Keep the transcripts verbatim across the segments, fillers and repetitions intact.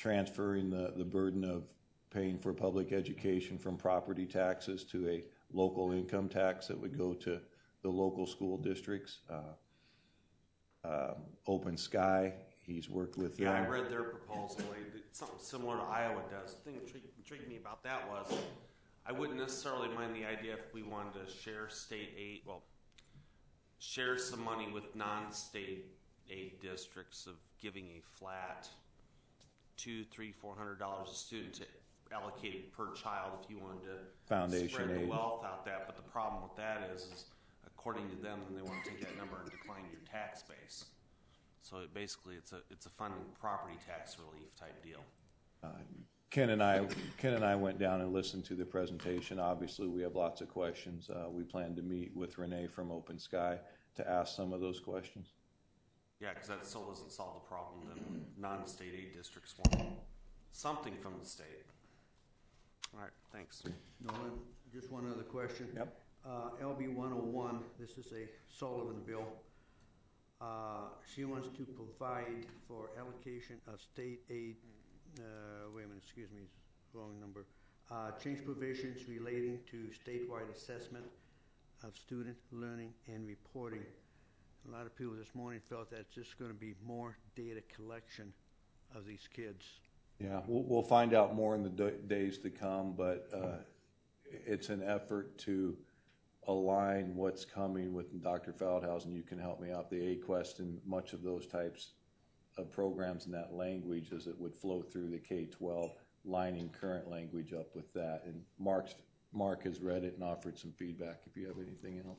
transferring the, the burden of paying for public education from property taxes to a local income tax that would go to the local school districts. Uh, um, Open Sky, he's worked with them. Yeah, I read their proposal. They did something similar to Iowa does. The thing that intrigued, intrigued me about that was I wouldn't necessarily mind the idea if we wanted to share state aid, well, share some money with non-state aid districts of giving a flat two, three, four hundred dollars a student to allocate per child if you wanted to Foundation spread the aid. wealth out that. But the problem with that is, is according to them, then they want to take that number and decline your tax base. So it basically, it's a it's a funding property tax relief type deal. Uh, Ken and I, Ken and I went down and listened to the presentation. Obviously, we have lots of questions. Uh, we plan to meet with Renee from Open Sky to ask some of those questions. Yeah, because that still doesn't solve the problem that non-state aid districts want something from the state. All right, thanks. Nolan, just one other question. Yep. Uh, L B one oh one, this is a Sullivan bill. Uh, she wants to provide for allocation of state aid, uh, wait a minute, excuse me, wrong number. Uh, change provisions relating to statewide assessment of student learning and reporting. A lot of people this morning felt that it's just going to be more data collection of these kids. Yeah, we'll, we'll find out more in the d- days to come, but uh, it's an effort to align what's coming with Doctor Feldhausen. You can help me out. The A-Quest and much of those types of programs in that language as it would flow through the K twelve, lining current language up with that. And Mark's, Mark has read it and offered some feedback if you have anything else.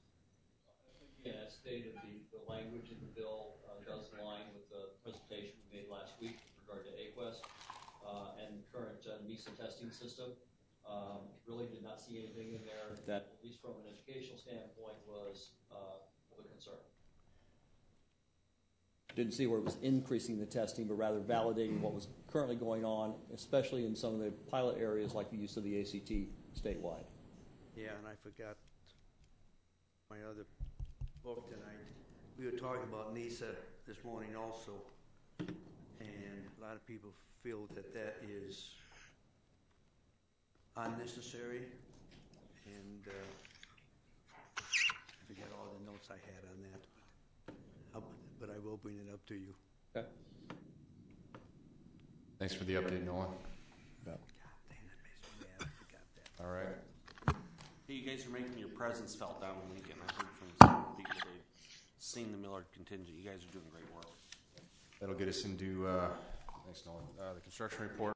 Yeah, as stated, the, the language in the bill uh, does align with the presentation we made last week with regard to A-Quest uh, and the current uh, NISA testing system. Um, really did not see anything in there that, at least from an educational standpoint, was uh, of a concern. Didn't see where it was increasing the testing, but rather validating what was currently going on, especially in some of the pilot areas like the use of the A C T statewide. Yeah, and I forgot my other book tonight. We were talking about NISA this morning also, and a lot of people feel that that is unnecessary, and uh, I forget all the notes I had on that, but, but I will bring it up to you. Okay. Thanks for the update, Nolan. Yeah. God dang, that makes me mad. I forgot that. All right. Hey, you guys are making your presence felt down in Lincoln. I heard from some people they've seen the Millard contingent. You guys are doing great work. That'll get us into, uh, thanks, Nolan, uh, the construction report.